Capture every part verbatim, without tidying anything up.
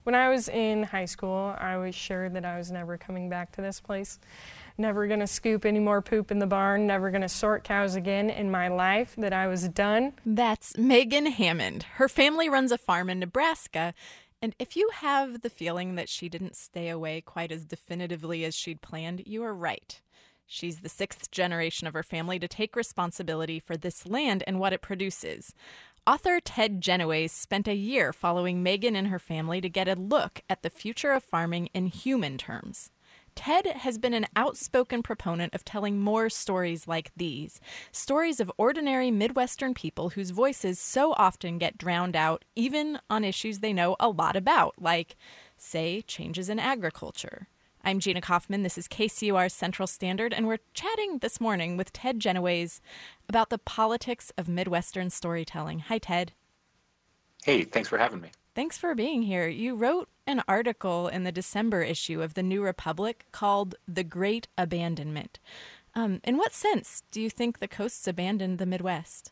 When I was in high school, I was sure that I was never coming back to this place. Never gonna scoop any more poop in the barn, never gonna sort cows again in my life, that I was done. That's Megan Hammond. Her family runs a farm in Nebraska, and if you have the feeling that she didn't stay away quite as definitively as she'd planned, you are right. She's the sixth generation of her family to take responsibility for this land and what it produces. Author Ted Genoways spent a year following Megan and her family to get a look at the future of farming in human terms. Ted has been an outspoken proponent of telling more stories like these, stories of ordinary Midwestern people whose voices so often get drowned out, even on issues they know a lot about, like, say, changes in agriculture. I'm Gina Kaufman. This is K C U R's Central Standard, and we're chatting this morning with Ted Genoways about the politics of Midwestern storytelling. Hi, Ted. Hey, thanks for having me. Thanks for being here. You wrote an article in the December issue of the New Republic called The Great Abandonment. Um, in what sense do you think the coasts abandoned the Midwest?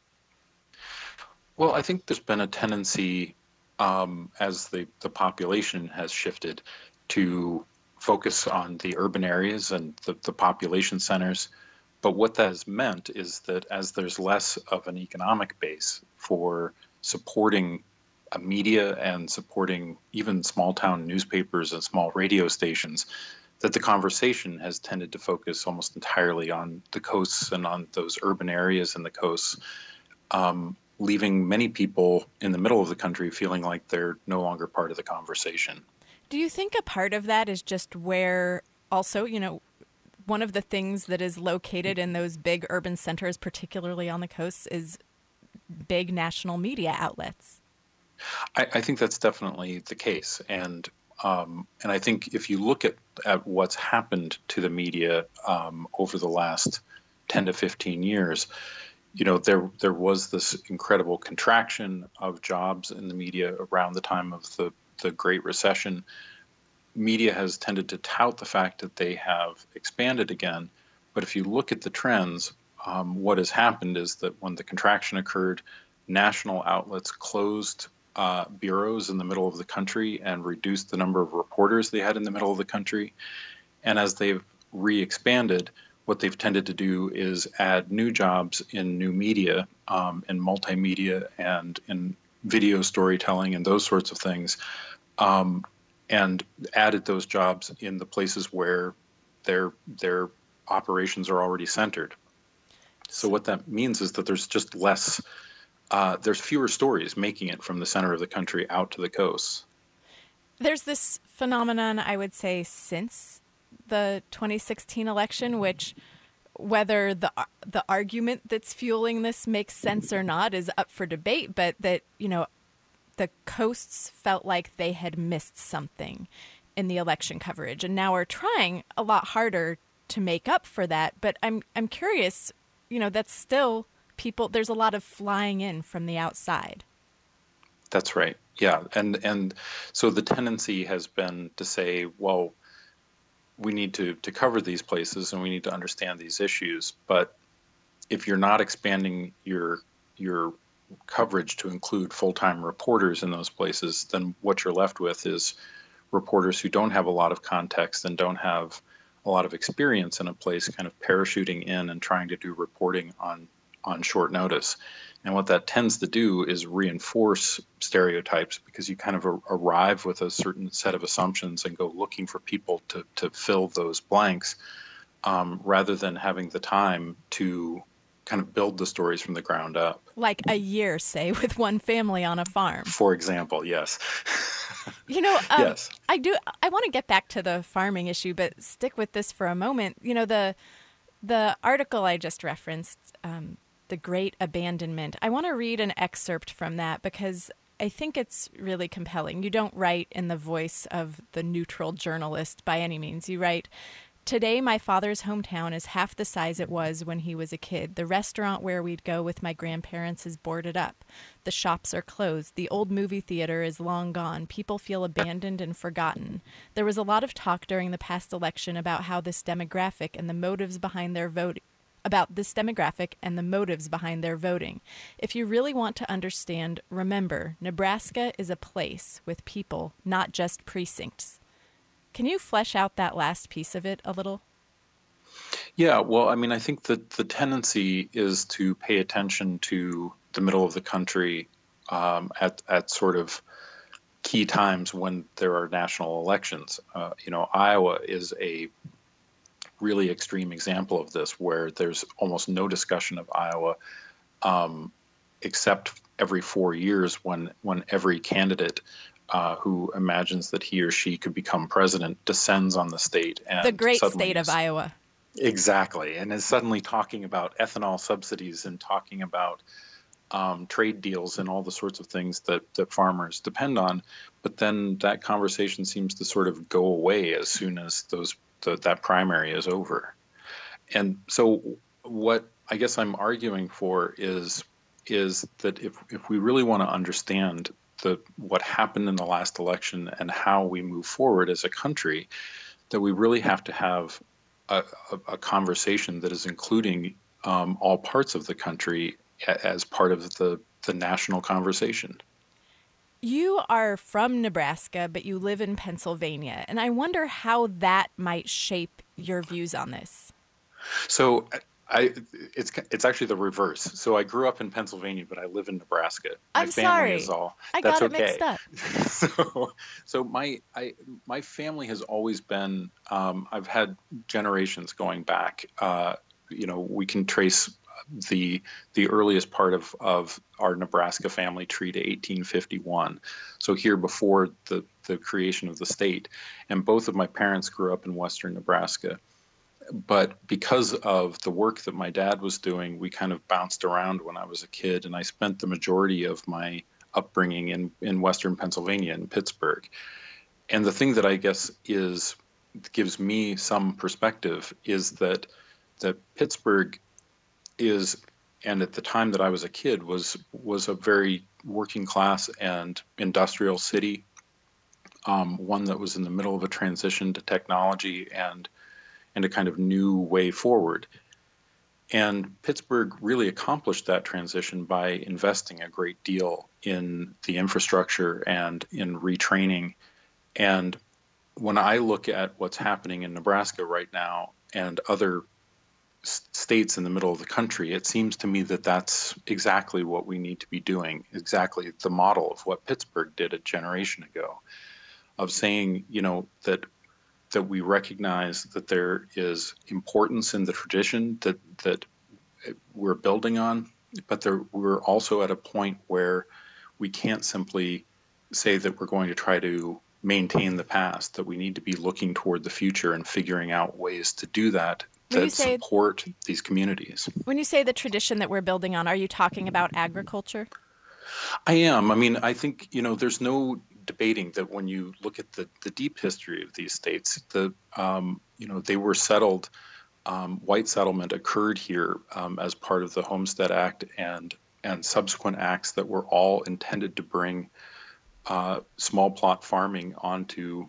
Well, I think there's been a tendency um, as the, the population has shifted to focus on the urban areas and the, the population centers. But what that has meant is that as there's less of an economic base for supporting a media and supporting even small town newspapers and small radio stations, that the conversation has tended to focus almost entirely on the coasts and on those urban areas and the coasts, um, leaving many people in the middle of the country feeling like they're no longer part of the conversation. Do you think a part of that is just where also, you know, one of the things that is located in those big urban centers, particularly on the coasts, is big national media outlets? I, I think that's definitely the case. And um, and I think if you look at, at what's happened to the media um, over the last ten to fifteen years, you know, there there was this incredible contraction of jobs in the media around the time of the the Great Recession. Media has tended to tout the fact that they have expanded again. But if you look at the trends, um, what has happened is that when the contraction occurred, national outlets closed uh, bureaus in the middle of the country and reduced the number of reporters they had in the middle of the country. And as they've re-expanded, what they've tended to do is add new jobs in new media, um, in multimedia and in video storytelling and those sorts of things, um, and added those jobs in the places where their their operations are already centered. So what that means is that there's just less, uh, there's fewer stories making it from the center of the country out to the coasts. There's this phenomenon, I would say, since the twenty sixteen election, which whether the the argument that's fueling this makes sense or not is up for debate, but that, you know, the coasts felt like they had missed something in the election coverage and now are trying a lot harder to make up for that. But I'm I'm curious, you know, that's still people, there's a lot of flying in from the outside. That's right. Yeah. And and so the tendency has been to say, well, we need to, to cover these places and we need to understand these issues. But if you're not expanding your your coverage to include full-time reporters in those places, then what you're left with is reporters who don't have a lot of context and don't have a lot of experience in a place kind of parachuting in and trying to do reporting on, on short notice. And what that tends to do is reinforce stereotypes because you kind of a- arrive with a certain set of assumptions and go looking for people to, to fill those blanks um, rather than having the time to kind of build the stories from the ground up. Like a year, say, with one family on a farm. For example, yes. You know, um, yes. I do. I want to get back to the farming issue, but stick with this for a moment. You know, the the article I just referenced, um, The Great Abandonment, I want to read an excerpt from that because I think it's really compelling. You don't write in the voice of the neutral journalist by any means. You write, "Today, my father's hometown is half the size it was when he was a kid. The restaurant where we'd go with my grandparents is boarded up. The shops are closed. The old movie theater is long gone. People feel abandoned and forgotten. There was a lot of talk during the past election about how this demographic and the motives behind their vote about this demographic and the motives behind their voting. If you really want to understand, remember, Nebraska is a place with people, not just precincts. Can you flesh out that last piece of it a little? Yeah, well, I mean, I think that the tendency is to pay attention to the middle of the country um, at, at sort of key times when there are national elections. Uh, you know, Iowa is a really extreme example of this, where there's almost no discussion of Iowa um, except every four years when when every candidate uh, who imagines that he or she could become president descends on the state. And the great state is, of Iowa. Exactly. And is suddenly talking about ethanol subsidies and talking about um, trade deals and all the sorts of things that, that farmers depend on. But then that conversation seems to sort of go away as soon as those the, that primary is over. And so what I guess I'm arguing for is is that if, if we really want to understand the what happened in the last election and how we move forward as a country, that we really have to have a, a, a conversation that is including um, all parts of the country as part of the, the national conversation. You are from Nebraska, but you live in Pennsylvania, and I wonder how that might shape your views on this. So I, it's it's actually the reverse. So I grew up in Pennsylvania, but I live in Nebraska. My I'm family sorry. Is all, I that's got it okay. mixed up. so, so my I my family has always been. Um, I've had generations going back. Uh, you know, we can trace the the earliest part of, of our Nebraska family tree to eighteen fifty-one. So here before the, the creation of the state. And both of my parents grew up in western Nebraska. But because of the work that my dad was doing, we kind of bounced around when I was a kid. And I spent the majority of my upbringing in, in western Pennsylvania, in Pittsburgh. And the thing that I guess is gives me some perspective is that that Pittsburgh is, and at the time that I was a kid, was was a very working class and industrial city, um, one that was in the middle of a transition to technology and and a kind of new way forward. And Pittsburgh really accomplished that transition by investing a great deal in the infrastructure and in retraining. And when I look at what's happening in Nebraska right now and other states in the middle of the country, it seems to me that that's exactly what we need to be doing, exactly the model of what Pittsburgh did a generation ago, of saying, you know, that that we recognize that there is importance in the tradition that that we're building on, but there, we're also at a point where we can't simply say that we're going to try to maintain the past, that we need to be looking toward the future and figuring out ways to do that that say, support these communities. When you say the tradition that we're building on, are you talking about agriculture? I am. I mean, I think, you know, there's no debating that when you look at the, the deep history of these states, the um, you know, they were settled, um, white settlement occurred here um, as part of the Homestead Act and and subsequent acts that were all intended to bring uh, small plot farming onto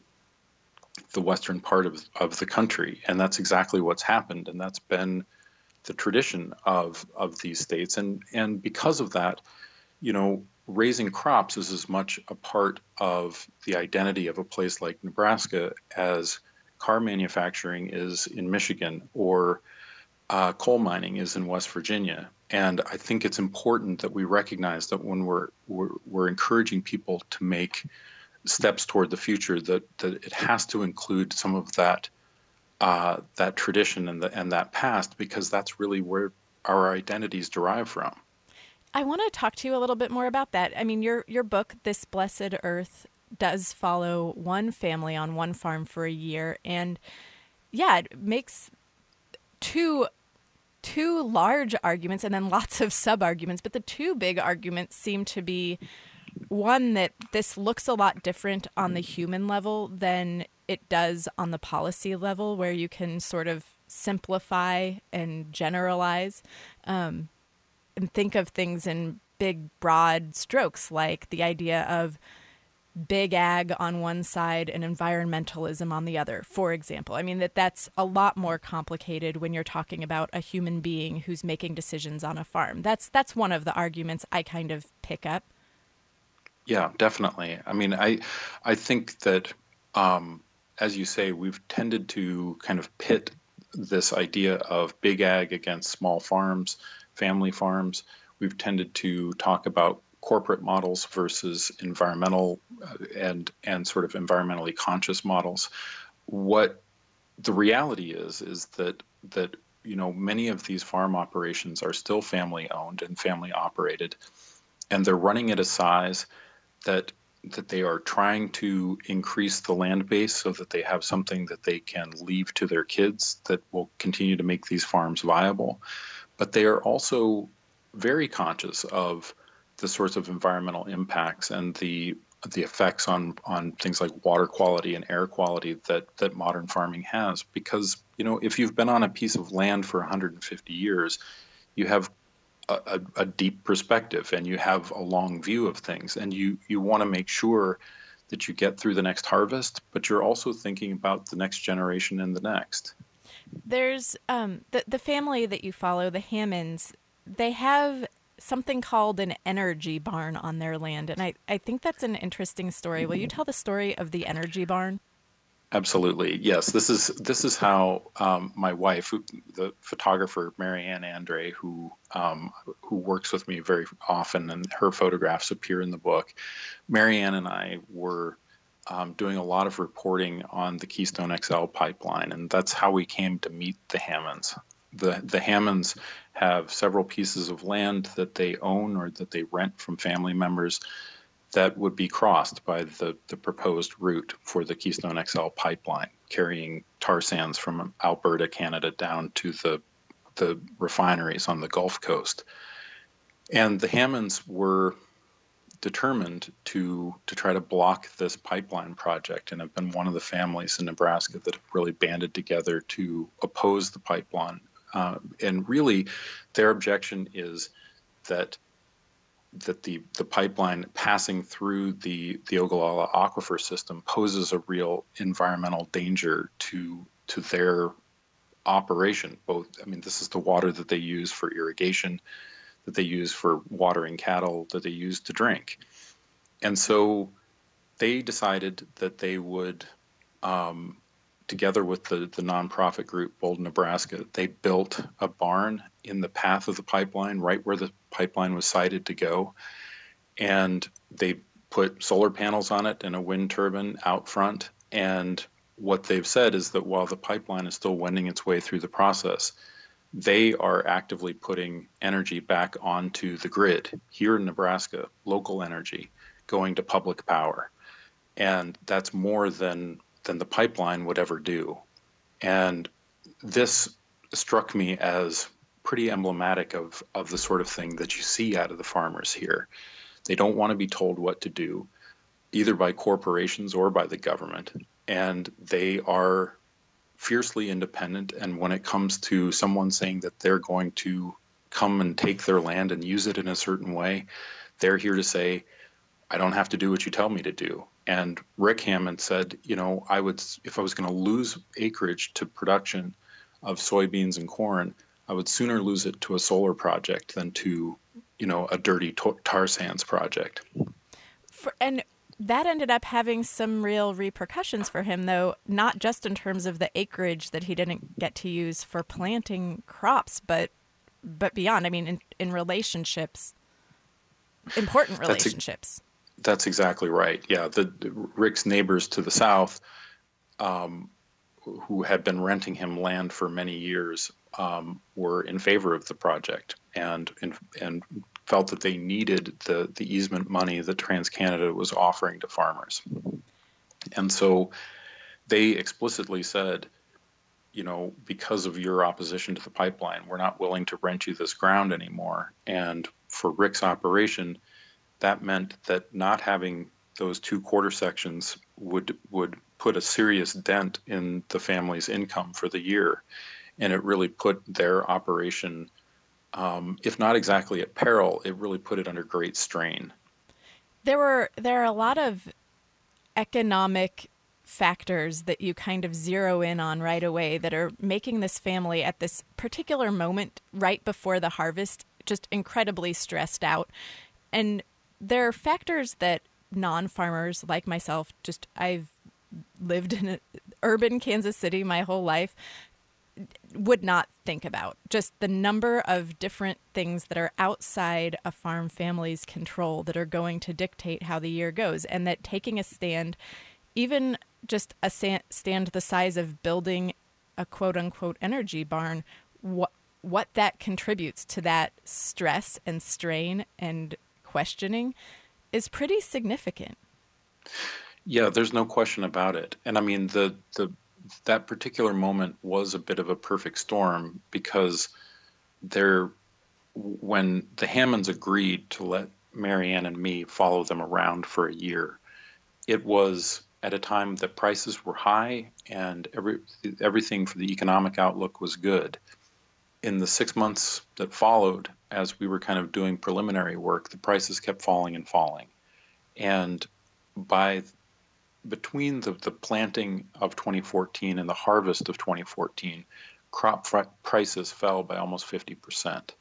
the western part of, of the country. And that's exactly what's happened. And that's been the tradition of, of these states. And, and because of that, you know, raising crops is as much a part of the identity of a place like Nebraska as car manufacturing is in Michigan or uh, coal mining is in West Virginia. And I think it's important that we recognize that when we're, we're, we're encouraging people to make steps toward the future, that, that it has to include some of that uh, that tradition and the, and that past, because that's really where our identities derive from. I want to talk to you a little bit more about that. I mean, your your book, This Blessed Earth, does follow one family on one farm for a year, and yeah, it makes two two large arguments and then lots of sub arguments. But the two big arguments seem to be, one, that this looks a lot different on the human level than it does on the policy level, where you can sort of simplify and generalize um, and think of things in big, broad strokes, like the idea of big ag on one side and environmentalism on the other, for example. I mean, that that's a lot more complicated when you're talking about a human being who's making decisions on a farm. That's that's one of the arguments I kind of pick up. Yeah, definitely. I mean, I I think that, um, as you say, we've tended to kind of pit this idea of big ag against small farms, family farms. We've tended to talk about corporate models versus environmental uh, and and sort of environmentally conscious models. What the reality is is that that you know many of these farm operations are still family owned and family operated, and they're running at a size that that they are trying to increase the land base so that they have something that they can leave to their kids that will continue to make these farms viable. But they are also very conscious of the sorts of environmental impacts and the the effects on on things like water quality and air quality that that modern farming has. Because, you know, if you've been on a piece of land for one hundred fifty years, you have a, a, a deep perspective and you have a long view of things, and you you want to make sure that you get through the next harvest, but you're also thinking about the next generation and the next. There's um, the the family that you follow, the Hammonds. They have something called an energy barn on their land. And I, I think that's an interesting story. Will you tell the story of the energy barn? Absolutely. Yes. This is this is how um, my wife, who, the photographer Marianne Andre, who um, who works with me very often, and her photographs appear in the book. Marianne and I were um, doing a lot of reporting on the Keystone X L pipeline, and that's how we came to meet the Hammonds. The the Hammonds have several pieces of land that they own or that they rent from family members that would be crossed by the, the proposed route for the Keystone X L pipeline, carrying tar sands from Alberta, Canada, down to the the refineries on the Gulf Coast. And the Hammonds were determined to to try to block this pipeline project, and have been one of the families in Nebraska that have really banded together to oppose the pipeline. Uh, and really, their objection is that that the, the pipeline passing through the, the Ogallala aquifer system poses a real environmental danger to to their operation. Both, I mean, this is the water that they use for irrigation, that they use for watering cattle, that they use to drink. And so they decided that they would, um, together with the, the nonprofit group Bold, Nebraska, they built a barn in the path of the pipeline, right where the pipeline was sited to go. And they put solar panels on it and a wind turbine out front. And what they've said is that while the pipeline is still wending its way through the process, they are actively putting energy back onto the grid here in Nebraska, local energy, going to public power. And that's more than than the pipeline would ever do. And this struck me as pretty emblematic of, of the sort of thing that you see out of the farmers here. They don't want to be told what to do, either by corporations or by the government. And they are fiercely independent. And when it comes to someone saying that they're going to come and take their land and use it in a certain way, they're here to say, I don't have to do what you tell me to do. And Rick Hammond said, you know, I would, if I was going to lose acreage to production of soybeans and corn, I would sooner lose it to a solar project than to, you know, a dirty tar sands project. For, and that ended up having some real repercussions for him, though, not just in terms of the acreage that he didn't get to use for planting crops, but but beyond. I mean, in, in relationships, important relationships. That's exactly right. Yeah, the, the Rick's neighbors to the south, um, who had been renting him land for many years, um, were in favor of the project and and, and felt that they needed the, the easement money that TransCanada was offering to farmers. And so they explicitly said, you know, because of your opposition to the pipeline, we're not willing to rent you this ground anymore. And for Rick's operation, that meant that not having those two quarter sections would would put a serious dent in the family's income for the year. And it really put their operation, um, if not exactly at peril, it really put it under great strain. There were there are a lot of economic factors that you kind of zero in on right away that are making this family at this particular moment right before the harvest just incredibly stressed out? And there are factors that non-farmers like myself, just I've lived in an urban Kansas City my whole life, would not think about. Just the number of different things that are outside a farm family's control that are going to dictate how the year goes, and that taking a stand, even just a stand the size of building a quote-unquote energy barn, what what that contributes to that stress and strain and questioning is pretty significant. Yeah, there's no question about it. And I mean, the the that particular moment was a bit of a perfect storm, because there, when the Hammonds agreed to let Marianne and me follow them around for a year, it was at a time that prices were high and every everything for the economic outlook was good. In the six months that followed, as we were kind of doing preliminary work, the prices kept falling and falling. And by between the, the planting of twenty fourteen and the harvest of twenty fourteen, crop fr- prices fell by almost fifty percent.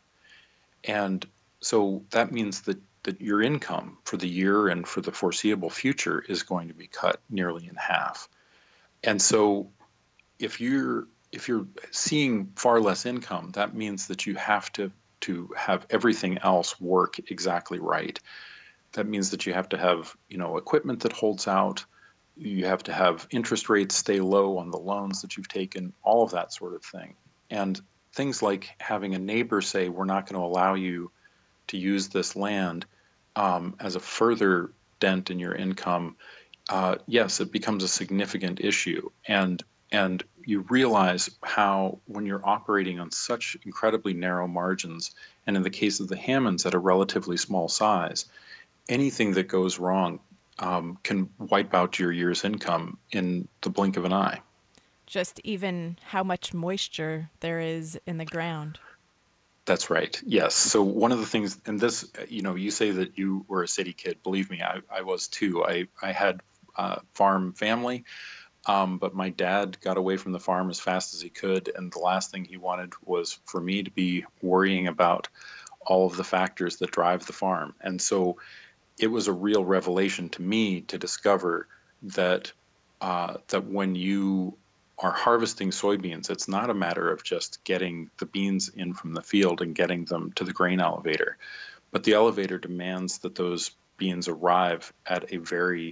And so that means that, that your income for the year and for the foreseeable future is going to be cut nearly in half. And so if you're if you're seeing far less income, that means that you have to, to have everything else work exactly right. That means that you have to have, you know, equipment that holds out. You have to have interest rates stay low on the loans that you've taken, all of that sort of thing. And things like having a neighbor say, we're not going to allow you to use this land um, as a further dent in your income, uh, yes, it becomes a significant issue. And and you realize how, when you're operating on such incredibly narrow margins, and in the case of the Hammonds at a relatively small size, anything that goes wrong Um, can wipe out your year's income in the blink of an eye. Just even how much moisture there is in the ground. That's right. Yes. So one of the things, and this, you know, you say that you were a city kid. Believe me, I, I was too. I, I had a farm family, um, but my dad got away from the farm as fast as he could. And the last thing he wanted was for me to be worrying about all of the factors that drive the farm. And so it was a real revelation to me to discover that uh, that when you are harvesting soybeans, it's not a matter of just getting the beans in from the field and getting them to the grain elevator, but the elevator demands that those beans arrive at a very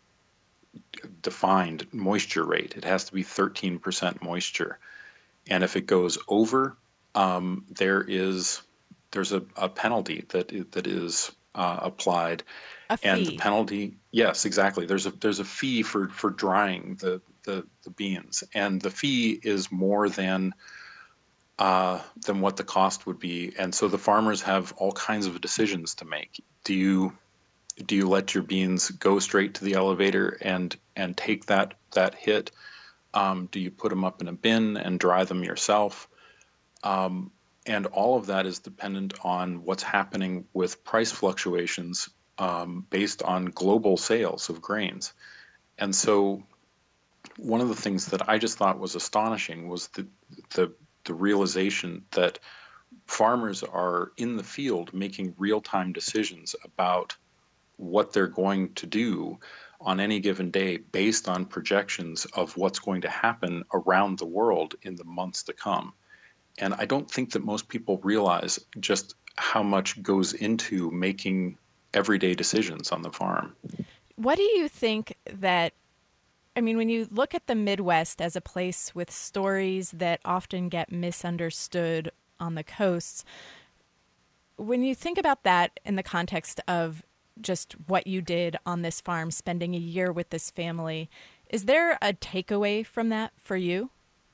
defined moisture rate. It has to be thirteen percent moisture, and if it goes over, um, there is there's a, a penalty that that is Uh, applied. A fee. And the penalty, yes, exactly. There's a there's a fee for, for drying the, the, the beans, and the fee is more than uh, than what the cost would be. And so the farmers have all kinds of decisions to make. Do you do you let your beans go straight to the elevator and and take that that hit? Um, do you put them up in a bin and dry them yourself? Um, And all of that is dependent on what's happening with price fluctuations um, based on global sales of grains. And so one of the things that I just thought was astonishing was the, the, the realization that farmers are in the field making real-time decisions about what they're going to do on any given day based on projections of what's going to happen around the world in the months to come. And I don't think that most people realize just how much goes into making everyday decisions on the farm. What do you think that, I mean, when you look at the Midwest as a place with stories that often get misunderstood on the coasts, when you think about that in the context of just what you did on this farm, spending a year with this family, is there a takeaway from that for you?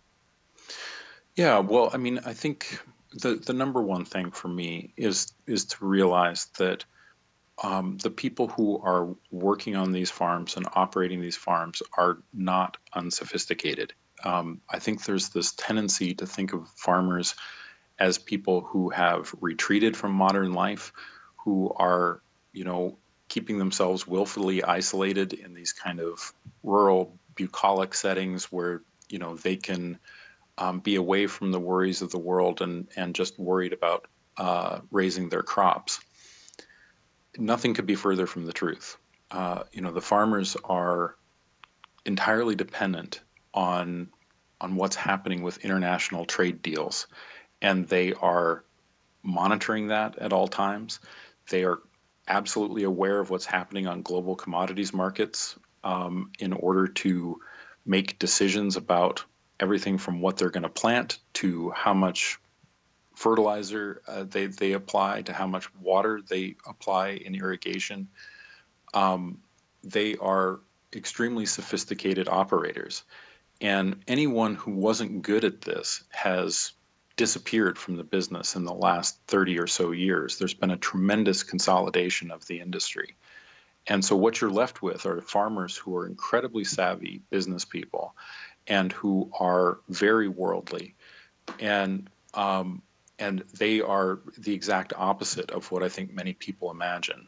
Yeah, well, I mean, I think the, the number one thing for me is is to realize that um, the people who are working on these farms and operating these farms are not unsophisticated. Um, I think there's this tendency to think of farmers as people who have retreated from modern life, who are, you know, keeping themselves willfully isolated in these kind of rural, bucolic settings where, you know, they can um, be away from the worries of the world and, and just worried about uh, raising their crops. Nothing could be further from the truth. Uh, you know, the farmers are entirely dependent on on what's happening with international trade deals, and they are monitoring that at all times. They are absolutely aware of what's happening on global commodities markets um, in order to make decisions about everything from what they're going to plant to how much fertilizer uh, they, they apply to how much water they apply in irrigation. Um, they are extremely sophisticated operators. And anyone who wasn't good at this has disappeared from the business in the last thirty or so years. There's been a tremendous consolidation of the industry. And so what you're left with are farmers who are incredibly savvy business people and who are very worldly. And um, and they are the exact opposite of what I think many people imagine.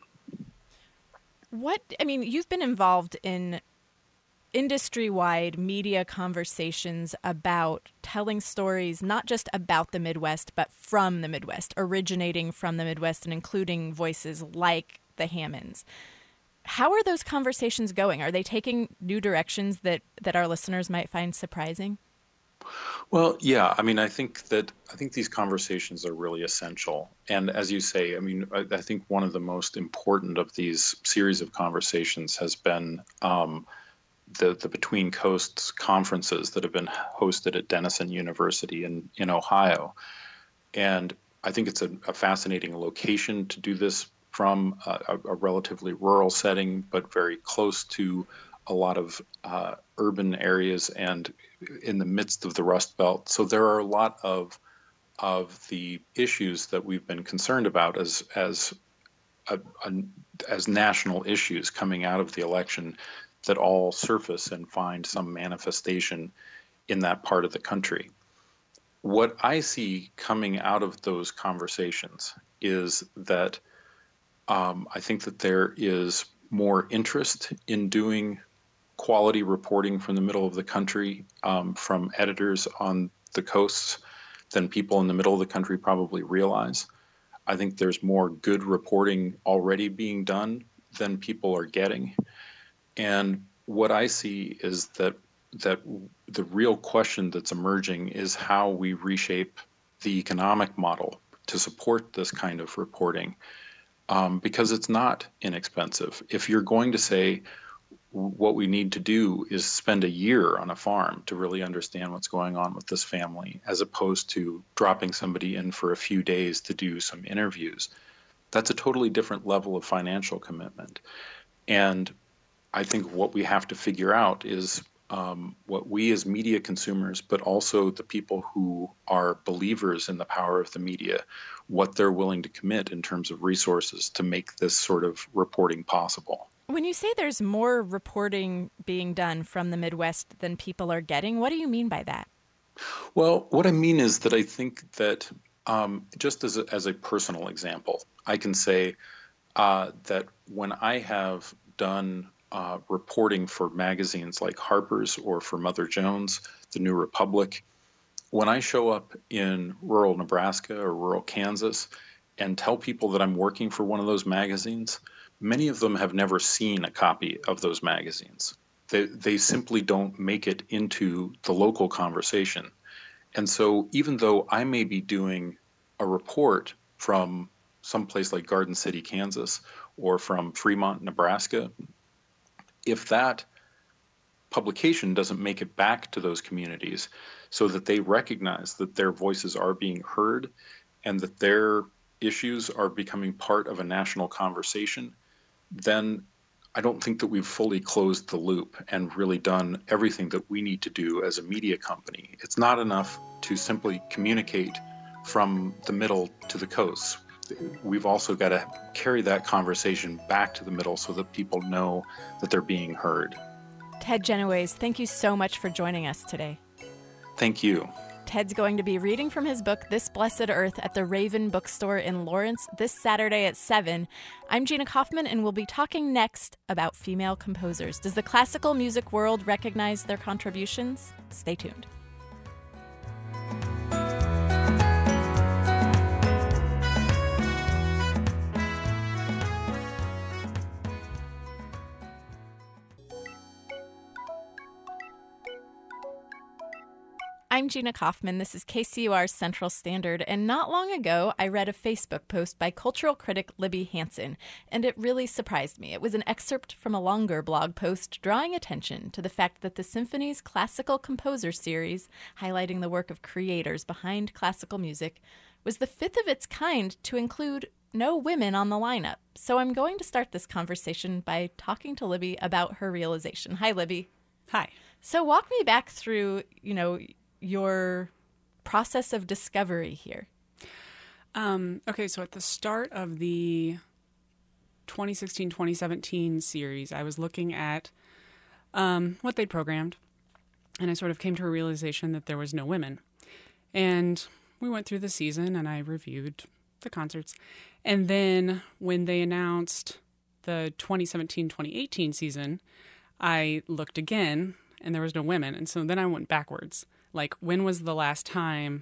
What, I mean, you've been involved in industry-wide media conversations about telling stories not just about the Midwest, but from the Midwest, originating from the Midwest and including voices like the Hammonds. How are those conversations going? Are they taking new directions that, that our listeners might find surprising? Well, yeah. I mean, I think that I think these conversations are really essential. And as you say, I mean, I, I think one of the most important of these series of conversations has been um, the, the Between Coasts conferences that have been hosted at Denison University in, in Ohio. And I think it's a, a fascinating location to do this from, a, a relatively rural setting, but very close to a lot of uh, urban areas and in the midst of the Rust Belt. So there are a lot of of the issues that we've been concerned about as as a, a, as national issues coming out of the election that all surface and find some manifestation in that part of the country. What I see coming out of those conversations is that um, I think that there is more interest in doing quality reporting from the middle of the country um, from editors on the coasts than people in the middle of the country probably realize. I think there's more good reporting already being done than people are getting. And what I see is that that the real question that's emerging is how we reshape the economic model to support this kind of reporting, um, because it's not inexpensive. If you're going to say, what we need to do is spend a year on a farm to really understand what's going on with this family, as opposed to dropping somebody in for a few days to do some interviews. That's a totally different level of financial commitment. And I think what we have to figure out is um, what we as media consumers, but also the people who are believers in the power of the media, what they're willing to commit in terms of resources to make this sort of reporting possible. When you say there's more reporting being done from the Midwest than people are getting, what do you mean by that? Well, what I mean is that I think that um, just as a, as a personal example, I can say uh, that when I have done uh, reporting for magazines like Harper's or for Mother Jones, The New Republic, when I show up in rural Nebraska or rural Kansas and tell people that I'm working for one of those magazines, many of them have never seen a copy of those magazines. They, they simply don't make it into the local conversation. And so even though I may be doing a report from someplace like Garden City, Kansas, or from Fremont, Nebraska, if that publication doesn't make it back to those communities so that they recognize that their voices are being heard and that their issues are becoming part of a national conversation, then I don't think that we've fully closed the loop and really done everything that we need to do as a media company. It's not enough to simply communicate from the middle to the coasts. We've also got to carry that conversation back to the middle so that people know that they're being heard. Ted Genoways, thank you so much for joining us today. Thank you. Ted's going to be reading from his book, This Blessed Earth, at the Raven Bookstore in Lawrence this Saturday at seven. I'm Gina Kaufman, and we'll be talking next about female composers. Does the classical music world recognize their contributions? Stay tuned. I'm Gina Kaufman. This is K C U R's Central Standard, and not long ago, I read a Facebook post by cultural critic Libby Hansen, and it really surprised me. It was an excerpt from a longer blog post drawing attention to the fact that the Symphony's Classical Composer Series, highlighting the work of creators behind classical music, was the fifth of its kind to include no women on the lineup. So I'm going to start this conversation by talking to Libby about her realization. Hi, Libby. Hi. So walk me back through, you know, your process of discovery here. Um, okay, so at the start of the twenty sixteen twenty seventeen series, I was looking at um, what they programmed, and I sort of came to a realization that there was no women. And we went through the season, and I reviewed the concerts. And then when they announced the twenty seventeen twenty eighteen season, I looked again, and there was no women. And so then I went backwards. Like, when was the last time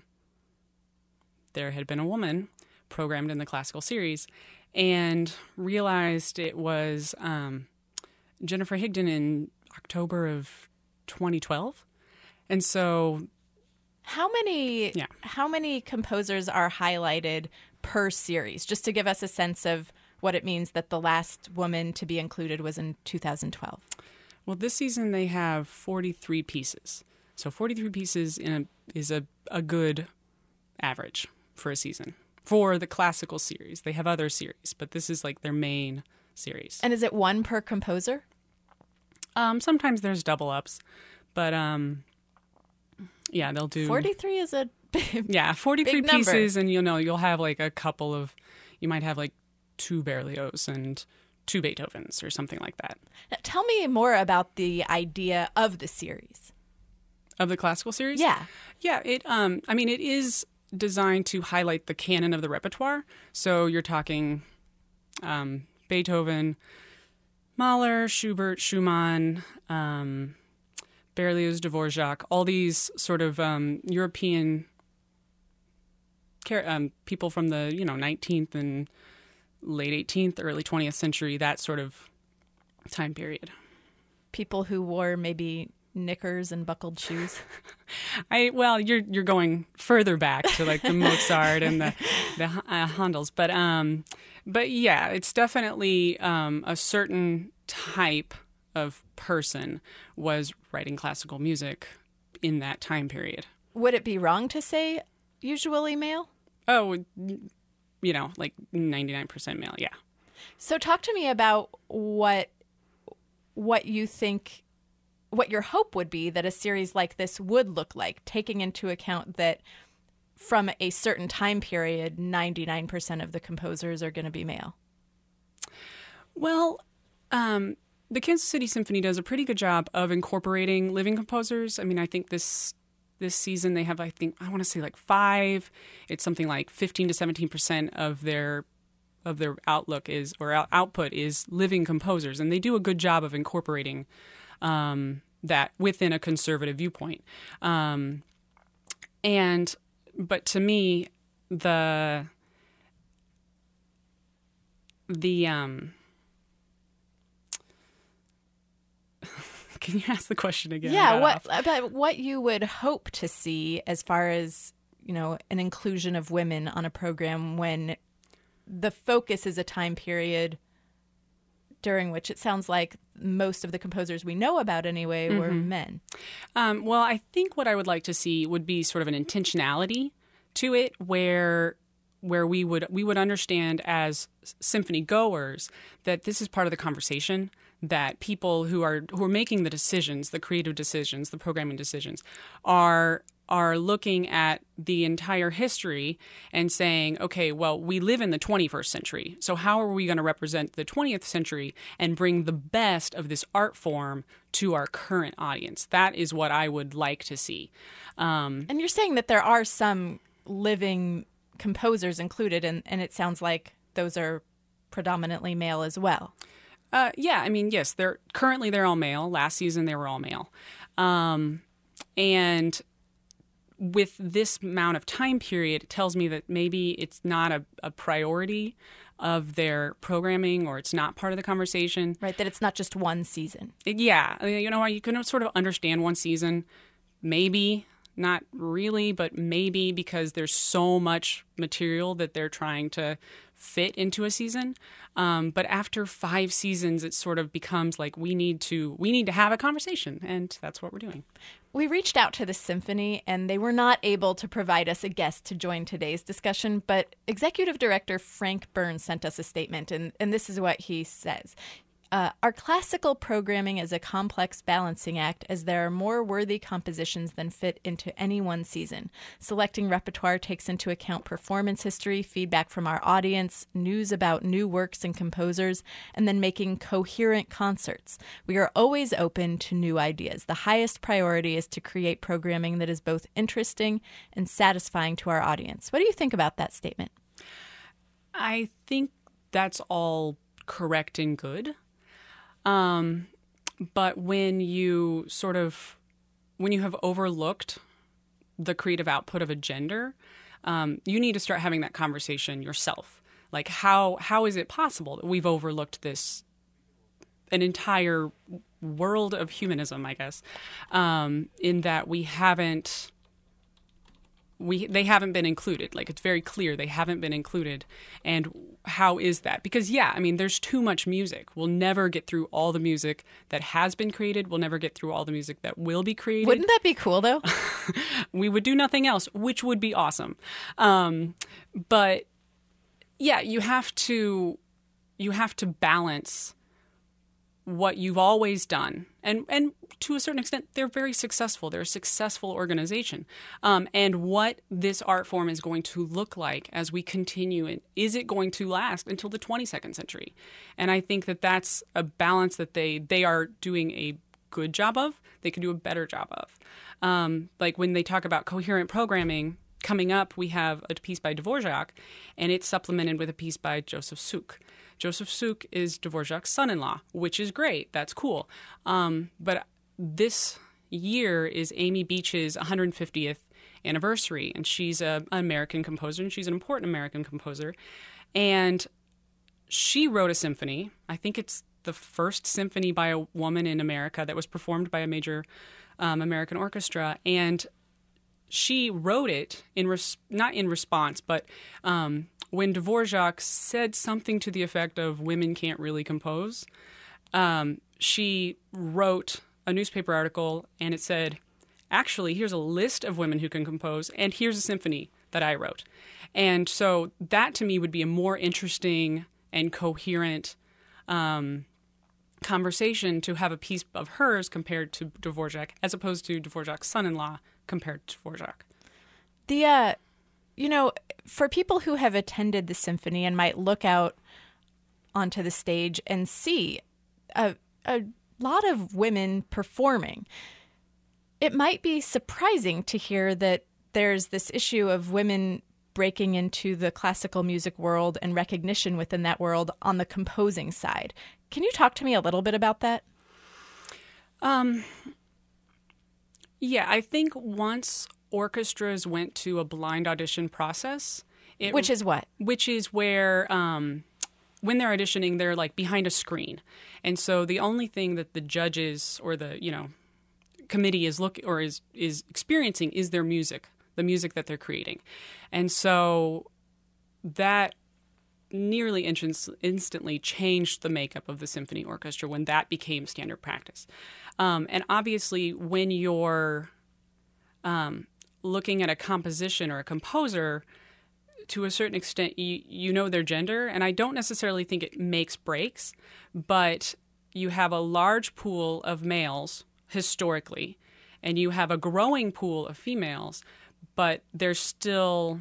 there had been a woman programmed in the classical series? And realized it was um, Jennifer Higdon in October of twenty twelve. And so... How many, yeah. how many composers are highlighted per series? Just to give us a sense of what it means that the last woman to be included was in two thousand twelve. Well, this season they have forty-three pieces. So forty-three pieces in a, is a, a good average for a season. For the classical series. They have other series, but this is like their main series. And is it one per composer? Um, sometimes there's double ups, but um, yeah, they'll do... forty-three is a big, yeah, forty-three big number. pieces, and you'll know, you'll have like a couple of... You might have like two Berlioz and two Beethovens or something like that. Now, tell me more about the idea of the series. Of the classical series? Yeah. Yeah, it um I mean it is designed to highlight the canon of the repertoire. So you're talking um Beethoven, Mahler, Schubert, Schumann, um Berlioz, Dvorak, all these sort of um European um, people from the, you know, nineteenth and late eighteenth, early twentieth century, that sort of time period. People who wore maybe knickers and buckled shoes. I well, you're you're going further back to like the Mozart and the the uh, Handels, but um, but yeah, it's definitely um a certain type of person was writing classical music in that time period. Would it be wrong to say usually male? Oh, you know, like ninety-nine percent male, yeah. So talk to me about what what you think, what your hope would be that a series like this would look like, taking into account that from a certain time period, ninety-nine percent of the composers are going to be male. Well, um, the Kansas City Symphony does a pretty good job of incorporating living composers. I mean, I think this this season they have, I think, I want to say like five. It's something like fifteen to seventeen percent of their of their outlook is or out- output is living composers, and they do a good job of incorporating um, that within a conservative viewpoint. Um, and but to me, the the um, can you ask the question again? Yeah, what about what you would hope to see as far as, you know, an inclusion of women on a program when the focus is a time period during which it sounds like most of the composers we know about anyway were mm-hmm. men. Um, well, I think what I would like to see would be sort of an intentionality to it, where where we would we would understand as symphony goers that this is part of the conversation, that people who are who are making the decisions, the creative decisions, the programming decisions, are are looking at the entire history and saying, okay, well, we live in the twenty-first century. So how are we going to represent the twentieth century and bring the best of this art form to our current audience? That is what I would like to see. Um, and you're saying that there are some living composers included, and, and it sounds like those are predominantly male as well. Uh, yeah, I mean, yes, they're currently they're all male. Last season they were all male. Um, and with this amount of time period, it tells me that maybe it's not a, a priority of their programming, or it's not part of the conversation. Right, that it's not just one season. It, yeah, I mean, you know, you can sort of understand one season, maybe, not really, but maybe, because there's so much material that they're trying to fit into a season. Um, but after five seasons, it sort of becomes like we need to we need to have a conversation, and that's what we're doing. We reached out to the symphony, and they were not able to provide us a guest to join today's discussion, but Executive Director Frank Burns sent us a statement, and, and this is what he says. Uh, our classical programming is a complex balancing act, as there are more worthy compositions than fit into any one season. Selecting repertoire takes into account performance history, feedback from our audience, news about new works and composers, and then making coherent concerts. We are always open to new ideas. The highest priority is to create programming that is both interesting and satisfying to our audience. What do you think about that statement? I think that's all correct and good. Um, but when you sort of, when you have overlooked the creative output of a gender, um, you need to start having that conversation yourself. Like, how how is it possible that we've overlooked this, an entire world of humanism, I guess, um, in that we haven't, we they haven't been included. Like, it's very clear they haven't been included. And how is that? Because, yeah, I mean, there's too much music. We'll never get through all the music that has been created. We'll never get through all the music that will be created. Wouldn't that be cool, though? We would do nothing else, which would be awesome. Um, but, yeah, you have to you have to balance what you've always done. And and to a certain extent, they're very successful. They're a successful organization. Um, and what this art form is going to look like as we continue. And is it going to last until the twenty-second century? And I think that that's a balance that they, they are doing a good job of. They could do a better job of. Um, like when they talk about coherent programming, coming up, we have a piece by Dvorak, and it's supplemented with a piece by Joseph Suk. Joseph Suk is Dvorak's son-in-law, which is great. That's cool. Um, but this year is Amy Beach's one hundred fiftieth anniversary, and she's a, an American composer, and she's an important American composer. And she wrote a symphony. I think it's the first symphony by a woman in America that was performed by a major um, American orchestra. And she wrote it in res- not in response, but um, when Dvorak said something to the effect of "women can't really compose," um, she wrote a newspaper article, and it said, "Actually, here's a list of women who can compose, and here's a symphony that I wrote." And so that to me would be a more interesting and coherent um, conversation to have a piece of hers compared to Dvorak, as opposed to Dvorak's son-in-law compared to Dvorak. The, uh, you know, for people who have attended the symphony and might look out onto the stage and see a, a lot of women performing, it might be surprising to hear that there's this issue of women breaking into the classical music world and recognition within that world on the composing side. Can you talk to me a little bit about that? Um, yeah, I think once orchestras went to a blind audition process, it, which is what? Which is where um, when they're auditioning, they're like behind a screen, and so the only thing that the judges or the you know committee is look or is is experiencing is their music, the music that they're creating, and so that nearly inst- instantly changed the makeup of the symphony orchestra when that became standard practice. Um, and obviously, when you're um, looking at a composition or a composer, to a certain extent, you, you know their gender. And I don't necessarily think it makes breaks, but you have a large pool of males historically, and you have a growing pool of females, but there's still...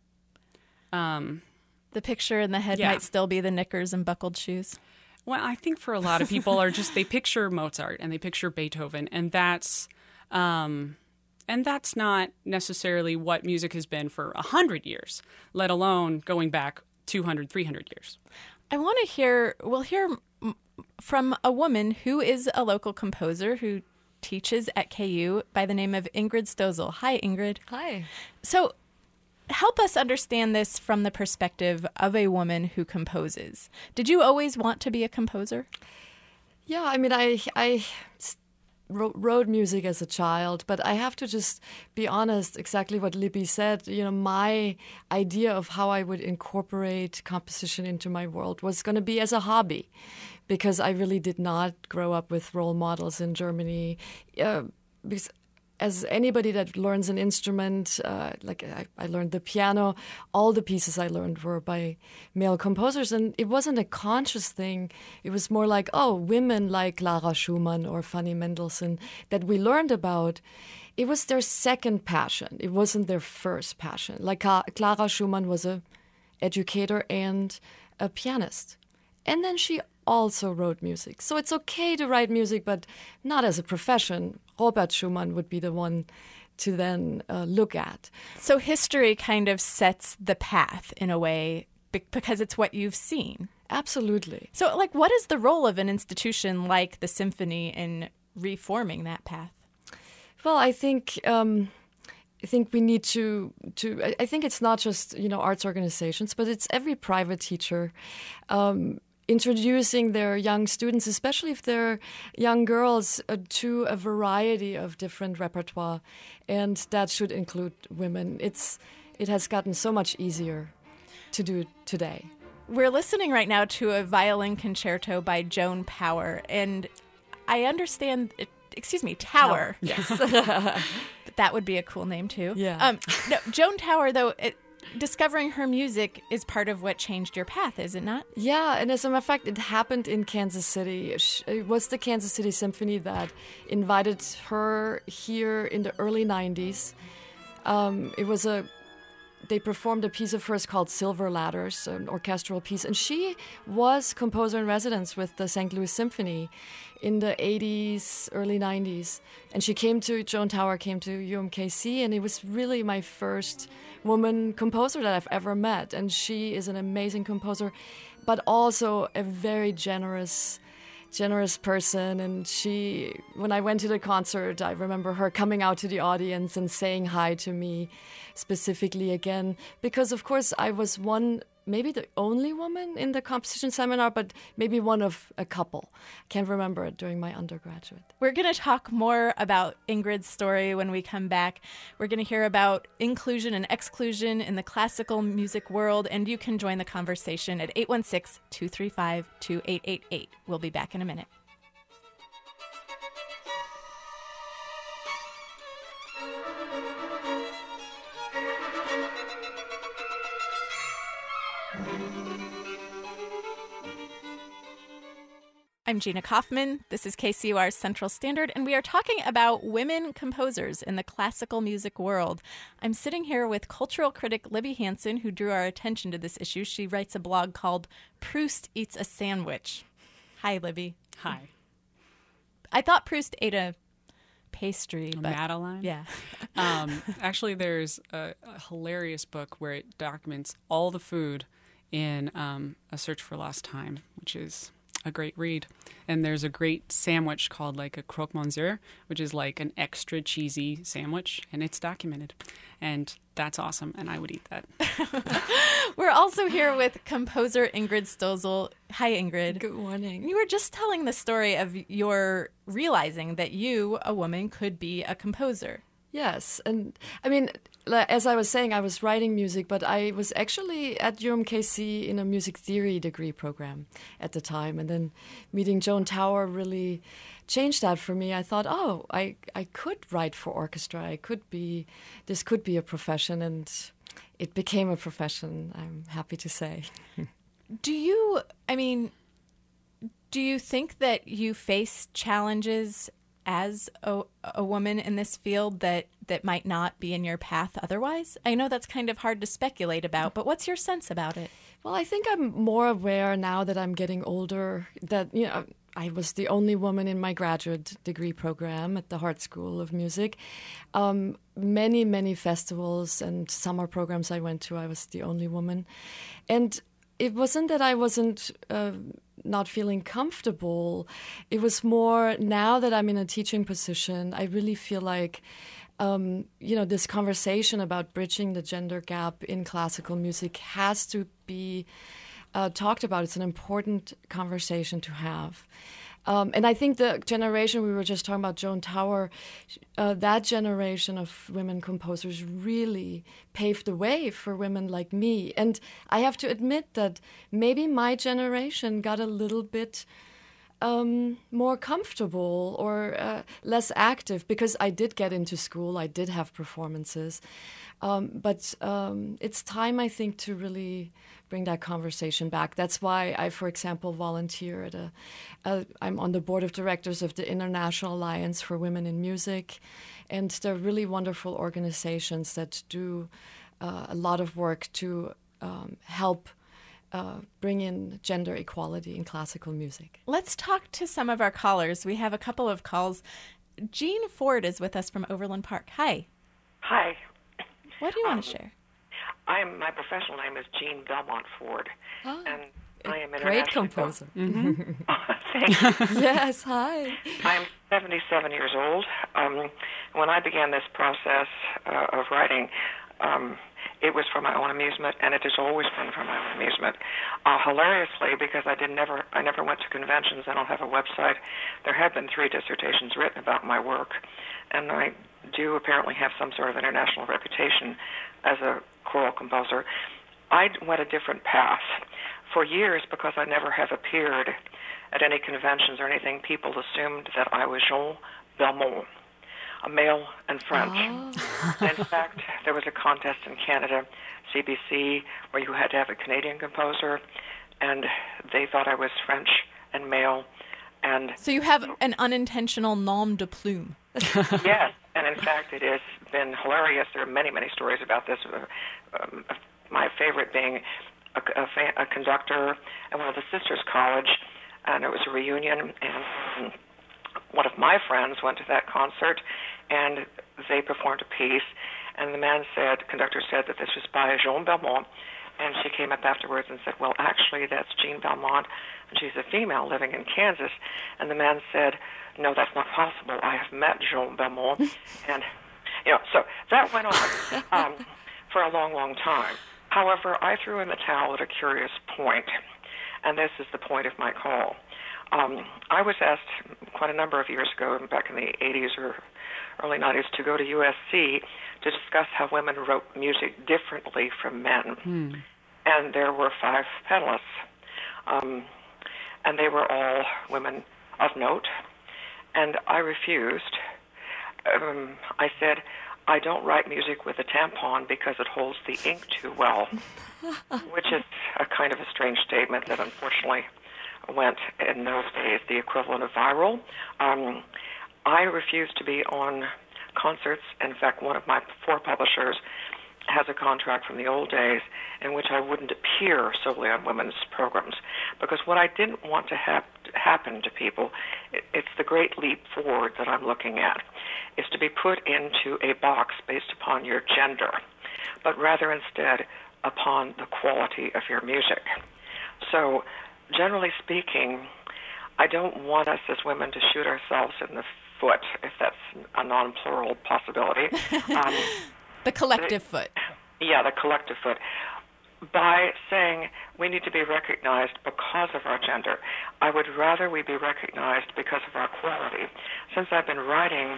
Um, the picture in the head yeah. might still be the knickers and buckled shoes. Well, I think for a lot of people are just, they picture Mozart and they picture Beethoven, and that's... Um, And that's not necessarily what music has been for one hundred years, let alone going back two hundred, three hundred years. I want to hear, we'll hear from a woman who is a local composer who teaches at K U by the name of Ingrid Stozel. Hi, Ingrid. Hi. So help us understand this from the perspective of a woman who composes. Did you always want to be a composer? Yeah, I mean, I... I wrote music as a child, but I have to just be honest, exactly what Libby said. You know, my idea of how I would incorporate composition into my world was going to be as a hobby, because I really did not grow up with role models in Germany. Uh, because as anybody that learns an instrument, uh, like I, I learned the piano, all the pieces I learned were by male composers, and it wasn't a conscious thing. It was more like, oh, women like Clara Schumann or Fanny Mendelssohn that we learned about. It was their second passion. It wasn't their first passion. Like uh, Clara Schumann was a educator and a pianist. And then she also wrote music. So it's okay to write music, but not as a profession. Robert Schumann would be the one to then uh, look at. So history kind of sets the path in a way be- because it's what you've seen. Absolutely. So, like, what is the role of an institution like the symphony in reforming that path? Well, I think... Um, I think we need to, to, I think it's not just, you know, arts organizations, but it's every private teacher um, introducing their young students, especially if they're young girls, uh, to a variety of different repertoire. And that should include women. It's, it has gotten so much easier to do today. We're listening right now to a violin concerto by Joan Power. And I understand, excuse me, Tower. Oh, yes. But that would be a cool name, too. Yeah. Um, no, Joan Tower, though, it, discovering her music is part of what changed your path, is it not? Yeah, and as a matter of fact, it happened in Kansas City. It was the Kansas City Symphony that invited her here in the early nineties. Um, it was a... They performed a piece of hers called Silver Ladders, an orchestral piece. And she was composer in residence with the Saint Louis Symphony in the eighties, early nineties. And she came to, Joan Tower came to U M K C, and it was really my first woman composer that I've ever met. And she is an amazing composer, but also a very generous generous person. And she, when I went to the concert, I remember her coming out to the audience and saying hi to me specifically again, because of course I was one, maybe the only woman in the composition seminar, but maybe one of a couple. Can't remember it during my undergraduate. We're going to talk more about Ingrid's story when we come back. We're going to hear about inclusion and exclusion in the classical music world, and you can join the conversation at eight one six, two three five, two eight eight eight. We'll be back in a minute. I'm Gina Kaufman. This is K C U R's Central Standard, and we are talking about women composers in the classical music world. I'm sitting here with cultural critic Libby Hansen, who drew our attention to this issue. She writes a blog called Proust Eats a Sandwich. Hi, Libby. Hi. I thought Proust ate a pastry. A but Madeleine? Yeah. um, actually, there's a, a hilarious book where it documents all the food in um, A Search for Lost Time, which is a great read. And there's a great sandwich called like a croque monsieur, which is like an extra cheesy sandwich, and it's documented. And that's awesome, and I would eat that. We're also here with composer Ingrid Stozel. Hi, Ingrid. Good morning. You were just telling the story of your realizing that you, a woman, could be a composer. Yes, and I mean, as I was saying, I was writing music, but I was actually at U M K C in a music theory degree program at the time. And then meeting Joan Tower really changed that for me. I thought, oh, I, I could write for orchestra. I could be, this could be a profession, and it became a profession, I'm happy to say. Do you, I mean, do you think that you face challenges as a, a woman in this field that, that might not be in your path otherwise? I know that's kind of hard to speculate about, but what's your sense about it? Well, I think I'm more aware now that I'm getting older that, you know, I was the only woman in my graduate degree program at the Hart School of Music. Um, many, many festivals and summer programs I went to, I was the only woman. And it wasn't that I wasn't uh, not feeling comfortable. It was more now that I'm in a teaching position, I really feel like, um, you know, this conversation about bridging the gender gap in classical music has to be uh, talked about. It's an important conversation to have. Um, and I think the generation we were just talking about, Joan Tower, uh, that generation of women composers really paved the way for women like me. And I have to admit that maybe my generation got a little bit um, more comfortable or uh, less active, because I did get into school, I did have performances. Um, but um, it's time, I think, to really bring that conversation back. That's why I, for example, volunteer at a, a I'm on the board of directors of the International Alliance for Women in Music, and they're really wonderful organizations that do uh, a lot of work to um, help uh, bring in gender equality in classical music. Let's talk to some of our callers. We have a couple of calls. Jean Ford is with us from Overland Park. Hi. Hi. What do you want um, to share? I'm my professional name is Jean Belmont Ford, Oh, and I am great international. composer. Mm-hmm. Thank you. Yes, hi. I'm seventy-seven years old. Um, when I began this process uh, of writing, um, it was for my own amusement, and it has always been for my own amusement. Uh, hilariously, because I did never, I never went to conventions. I don't have a website. There have been three dissertations written about my work, and I do apparently have some sort of international reputation as a choral composer. I went a different path. For years, because I never have appeared at any conventions or anything, people assumed that I was Jean Belmont, a male and French. Oh. In fact, there was a contest in Canada, C B C, where you had to have a Canadian composer, and they thought I was French and male. And So you have an unintentional nom de plume. yes, and in fact, it has been hilarious. There are many, many stories about this. Um, my favorite being a, a, fa- a conductor at one of the sisters' college, and it was a reunion, and one of my friends went to that concert, and they performed a piece, and the man said, conductor said that this was by Jean Belmont, and she came up afterwards and said, well, actually, that's Jean Belmont, and she's a female living in Kansas. And the man said, no, that's not possible. I have met Jean Belmont. And, you know, so that went on um, for a long, long time. However, I threw in the towel at a curious point, and this is the point of my call. Um, I was asked quite a number of years ago, back in the eighties or early nineties, to go to U S C to discuss how women wrote music differently from men. Hmm. And there were five panelists, um, and they were all women of note. And I refused. Um, I said, I don't write music with a tampon because it holds the ink too well, which is a kind of a strange statement that unfortunately went in those days the equivalent of viral. Um, I refused to be on concerts. In fact, one of my four publishers has a contract from the old days in which I wouldn't appear solely on women's programs, because what I didn't want to have happen to people, it, it's the great leap forward that I'm looking at, is to be put into a box based upon your gender, but rather instead upon the quality of your music. So, generally speaking, I don't want us as women to shoot ourselves in the foot, if that's a non-plural possibility. Um, The collective foot. Yeah, the collective foot. By saying we need to be recognized because of our gender, I would rather we be recognized because of our quality. Since I've been writing,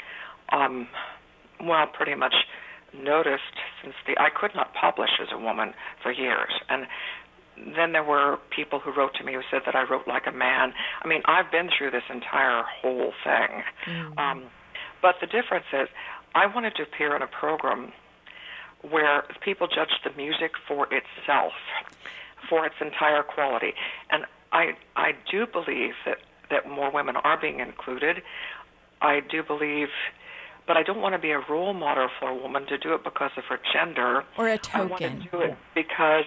um, well, pretty much noticed since the, I could not publish as a woman for years. And then there were people who wrote to me who said that I wrote like a man. I mean, I've been through this entire whole thing. Mm-hmm. Um, but the difference is, I wanted to appear in a program where people judged the music for itself, for its entire quality. And I I do believe that, that more women are being included. I do believe, but I don't want to be a role model for a woman to do it because of her gender. Or a I want token. to do it because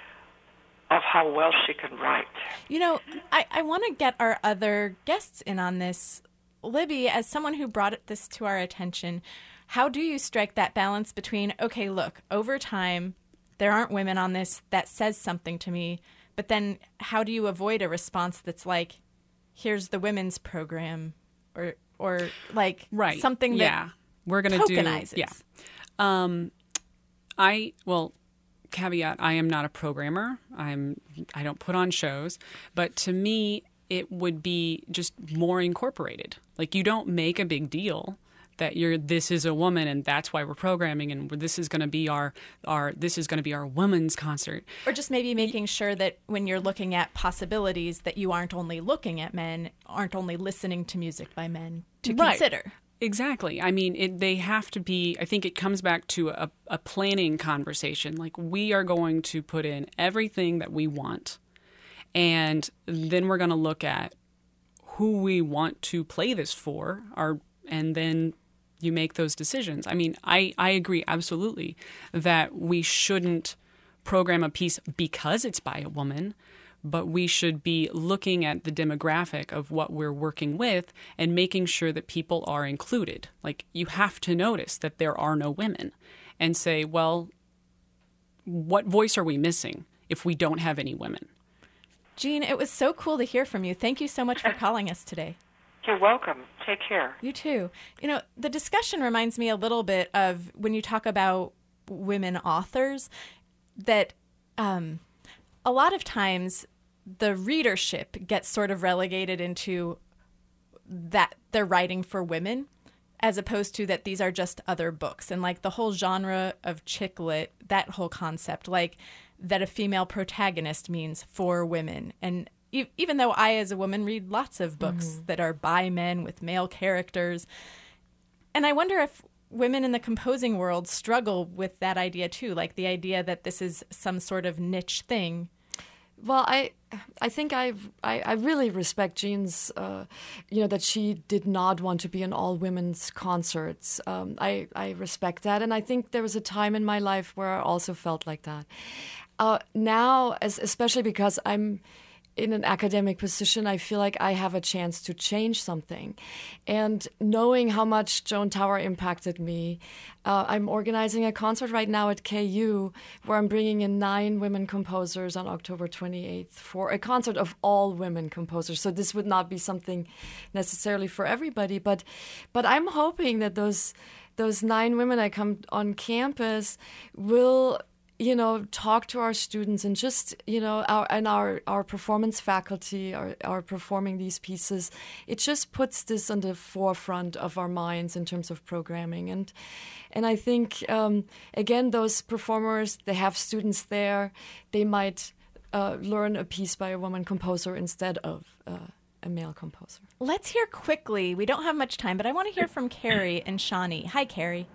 of how well she can write. You know, I, I want to get our other guests in on this. Libby, as someone who brought this to our attention, how do you strike that balance between, okay, look, over time, there aren't women on this, that says something to me, but then how do you avoid a response that's like, here's the women's program, or or like right. something that yeah. We're gonna tokenizes? Do, yeah. Um, I, well, caveat, I am not a programmer. I'm, I don't put on shows, but to me, it would be just more incorporated. Like, you don't make a big deal that you're, this is a woman and that's why we're programming, and this is going to be our, our, this is going to be our women's concert. Or just maybe making sure that when you're looking at possibilities, that you aren't only looking at men, aren't only listening to music by men to Right. consider. Exactly. I mean, it, they have to be, I think it comes back to a, a planning conversation. Like, we are going to put in everything that we want, and then we're going to look at who we want to play this for, our, and then you make those decisions. I mean, I, I agree absolutely that we shouldn't program a piece because it's by a woman, but we should be looking at the demographic of what we're working with and making sure that people are included. Like, you have to notice that there are no women and say, well, what voice are we missing if we don't have any women? Jean, it was so cool to hear from you. Thank you so much for calling us today. You're welcome. Take care. You too. You know, the discussion reminds me a little bit of when you talk about women authors, that um, a lot of times the readership gets sort of relegated into that they're writing for women, as opposed to that these are just other books. And like the whole genre of chick lit, that whole concept, like that a female protagonist means for women. And e- even though I, as a woman, read lots of books mm-hmm. that are by men with male characters, and I wonder if women in the composing world struggle with that idea too, like the idea that this is some sort of niche thing. Well, I I think I've, I I really respect Jean's, uh, you know, that she did not want to be in all women's concerts. Um, I I respect that, and I think there was a time in my life where I also felt like that. Uh, now, as especially because I'm in an academic position, I feel like I have a chance to change something. And knowing how much Joan Tower impacted me, uh, I'm organizing a concert right now at K U where I'm bringing in nine women composers on October twenty-eighth for a concert of all women composers. So this would not be something necessarily for everybody, but but I'm hoping that those those nine women that come on campus will, you know, talk to our students, and just, you know, our and our, our performance faculty are, are performing these pieces. It just puts this on the forefront of our minds in terms of programming. And and I think, um, again, those performers, they have students there. They might uh, learn a piece by a woman composer instead of uh, a male composer. Let's hear quickly. We don't have much time, but I want to hear from Carrie and Shawnee. Hi, Carrie.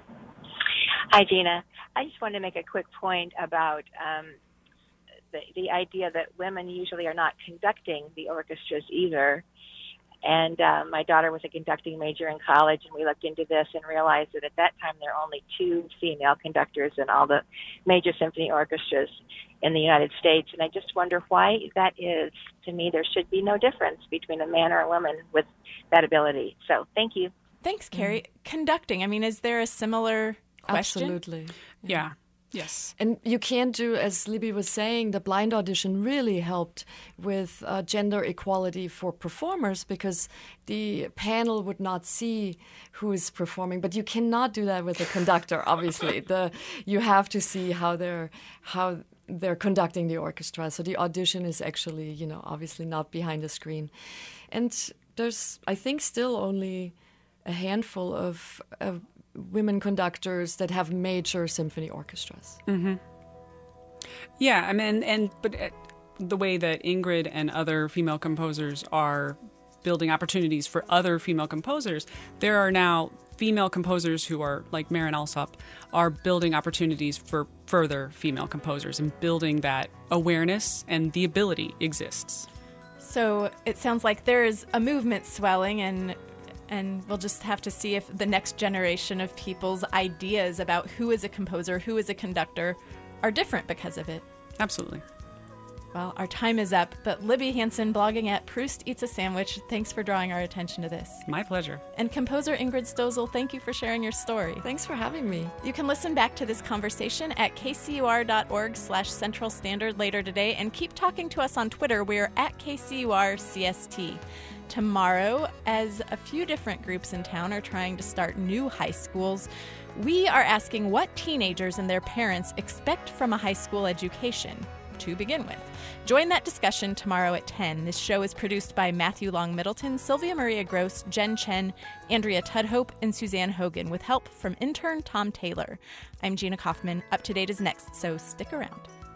Hi, Gina. I just wanted to make a quick point about um, the, the idea that women usually are not conducting the orchestras either. And uh, my daughter was a conducting major in college, and we looked into this and realized that at that time there are only two female conductors in all the major symphony orchestras in the United States. And I just wonder why that is. To me, there should be no difference between a man or a woman with that ability. So thank you. Thanks, Carrie. Mm. Conducting, I mean, is there a similar question? Absolutely. Yeah. Yes. And you can't do, as Libby was saying, the blind audition really helped with uh, gender equality for performers, because the panel would not see who is performing. But you cannot do that with a conductor, obviously. the You have to see how they're how they're conducting the orchestra. So the audition is actually, you know, obviously not behind the screen. And there's, I think, still only a handful of uh, women conductors that have major symphony orchestras. Mm-hmm. Yeah, I mean, and but the way that Ingrid and other female composers are building opportunities for other female composers, there are now female composers who are, like Maren Alsop, are building opportunities for further female composers, and building that awareness, and the ability exists. So it sounds like there's a movement swelling, and And we'll just have to see if the next generation of people's ideas about who is a composer, who is a conductor, are different because of it. Absolutely. Well, our time is up, but Libby Hansen, blogging at Proust Eats a Sandwich, thanks for drawing our attention to this. My pleasure. And composer Ingrid Stozel, thank you for sharing your story. Thanks for having me. You can listen back to this conversation at kcur.org slash Central Standard later today, and keep talking to us on Twitter. We're at K C U R C S T. Tomorrow, as a few different groups in town are trying to start new high schools, we are asking what teenagers and their parents expect from a high school education to begin with. Join that discussion tomorrow at ten. This show is produced by Matthew Long Middleton, Sylvia Maria Gross, Jen Chen, Andrea Tudhope, and Suzanne Hogan, with help from intern Tom Taylor. I'm Gina Kaufman. Up to Date is next, so stick around.